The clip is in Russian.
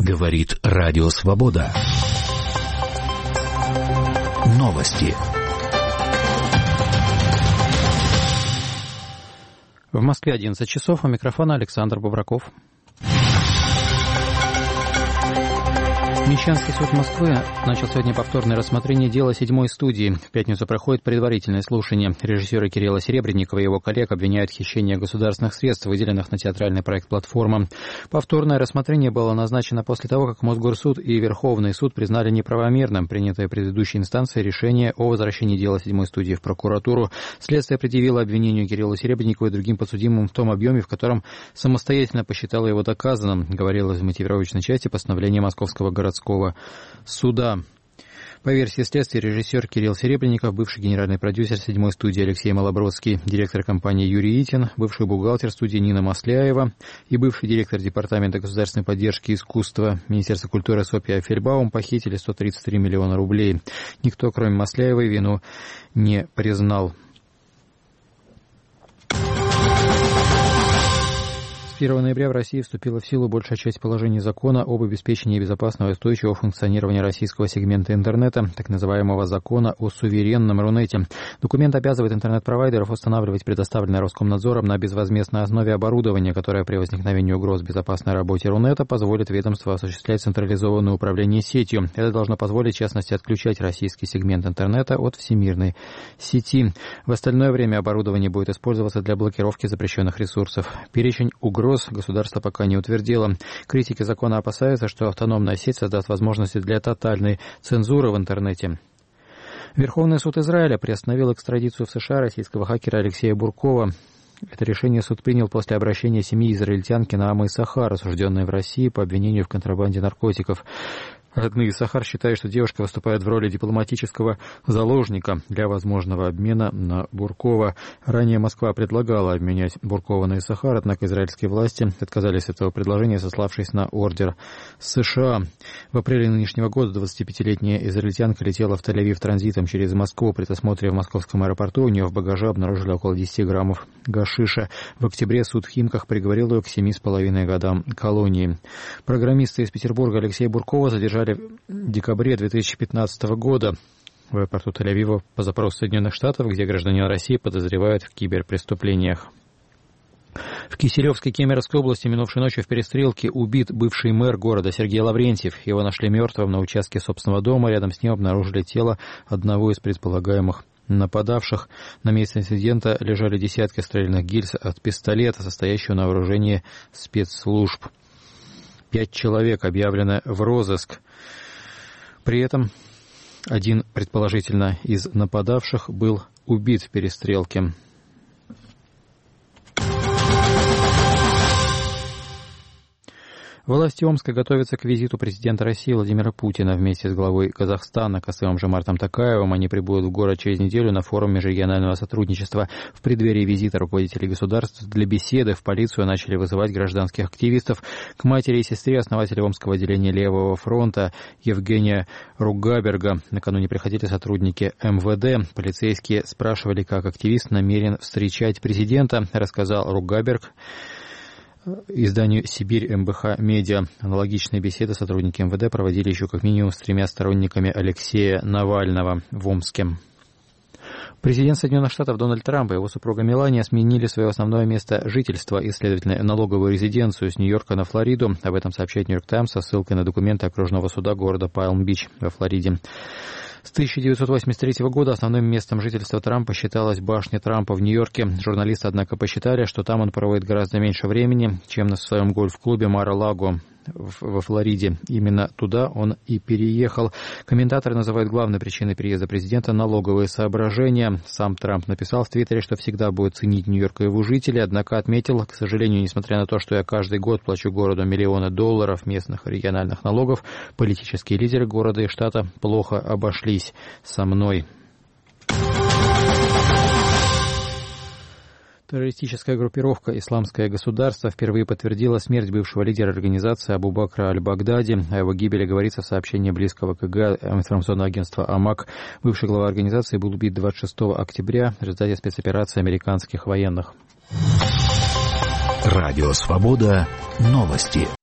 Говорит Радио Свобода. Новости. В Москве 11 часов. У микрофона Александр Бобраков. Мещанский суд Москвы начал сегодня повторное рассмотрение дела 7-й студии. В пятницу проходит предварительное слушание. Режиссера Кирилла Серебренникова и его коллег обвиняют в хищении государственных средств, выделенных на театральный проект «Платформа». Повторное рассмотрение было назначено после того, как Мосгорсуд и Верховный суд признали неправомерным принятое предыдущей инстанцией решение о возвращении дела 7-й студии в прокуратуру. Следствие предъявило обвинению Кириллу Серебренникову и другим подсудимым в том объеме, в котором самостоятельно посчитало его доказанным, говорилось в мотивировочной части постановления Московского городского суда. По версии следствия, режиссер Кирилл Серебренников, бывший генеральный продюсер 7-й студии Алексей Малобродский, директор компании Юрий Итин, бывший бухгалтер студии Нина Масляева и бывший директор Департамента государственной поддержки искусства Министерства культуры Софья Фельбаум похитили 133 миллиона рублей. Никто, кроме Масляевой, вину не признал. С 1 ноября в России вступила в силу большая часть положений закона об обеспечении безопасного и устойчивого функционирования российского сегмента интернета, так называемого закона о суверенном Рунете. Документ обязывает интернет-провайдеров устанавливать предоставленное Роскомнадзором на безвозмездной основе оборудование, которое при возникновении угроз безопасной работе Рунета позволит ведомству осуществлять централизованное управление сетью. Это должно позволить, в частности, отключать российский сегмент интернета от всемирной сети. В остальное время оборудование будет использоваться для блокировки запрещенных ресурсов. Перечень угроз государство пока не утвердило. Критики закона опасаются, что автономная сеть создаст возможности для тотальной цензуры в интернете. Верховный суд Израиля приостановил экстрадицию в США российского хакера Алексея Буркова. Это решение суд принял после обращения семьи израильтянки Наамы Исахар, осужденной в России по обвинению в контрабанде наркотиков. Родные Исахар считают, что девушка выступает в роли дипломатического заложника для возможного обмена на Буркова. Ранее Москва предлагала обменять Буркова на Исахар, однако израильские власти отказались от этого предложения, сославшись на ордер США. В апреле нынешнего года 25-летняя израильтянка летела в Тель-Авив транзитом через Москву. При досмотре в московском аэропорту у нее в багаже обнаружили около 10 граммов гашиша. В октябре суд в Химках приговорил ее к 7,5 годам колонии. Программиста из Петербурга Алексея Буркова задержали в декабре 2015 года в аэропорту Тель-Авива по запросу Соединенных Штатов, где гражданин России подозревают в киберпреступлениях. В Киселевской Кемеровской области минувшей ночью в перестрелке убит бывший мэр города Сергей Лаврентьев. Его нашли мертвым на участке собственного дома. Рядом с ним обнаружили тело одного из предполагаемых нападавших. На месте инцидента лежали десятки стрелянных гильз от пистолета, состоящего на вооружении спецслужб. 5 человек объявлены в розыск. При этом один, предположительно, из нападавших был убит в перестрелке. Власти Омска готовятся к визиту президента России Владимира Путина. Вместе с главой Казахстана Касымом-Жомартом Токаевым они прибудут в город через неделю на форум межрегионального сотрудничества. В преддверии визита руководителей государств для беседы в полицию начали вызывать гражданских активистов. К матери и сестре основателя Омского отделения Левого фронта Евгения Ругаберга накануне приходили сотрудники МВД. Полицейские спрашивали, как активист намерен встречать президента, рассказал Ругаберг изданию «Сибирь МБХ Медиа». Аналогичные беседы сотрудники МВД проводили еще как минимум с 3 сторонниками Алексея Навального в Омске. Президент Соединенных Штатов Дональд Трамп и его супруга Мелания сменили свое основное место жительства и, следовательно, налоговую резиденцию с Нью-Йорка на Флориду. Об этом сообщает Нью-Йорк Таймс со ссылкой на документы окружного суда города Палм-Бич во Флориде. С 1983 года основным местом жительства Трампа считалась башня Трампа в Нью-Йорке. Журналисты, однако, посчитали, что там он проводит гораздо меньше времени, чем на своем гольф-клубе Мар-а-Лаго во Флориде. Именно туда он и переехал. Комментаторы называют главной причиной переезда президента налоговые соображения. Сам Трамп написал в Твиттере, что всегда будет ценить Нью-Йорк и его жителей, однако отметил, к сожалению, несмотря на то, что я каждый год плачу городу миллионы долларов местных и региональных налогов, политические лидеры города и штата плохо обошлись со мной. Террористическая группировка «Исламское государство» впервые подтвердила смерть бывшего лидера организации Абу Бакра аль-Багдади. О его гибели говорится в сообщении близкого к ИГ информационного агентства «Амак». Бывший глава организации был убит 26 октября в результате спецоперации американских военных. Радио «Свобода». Новости.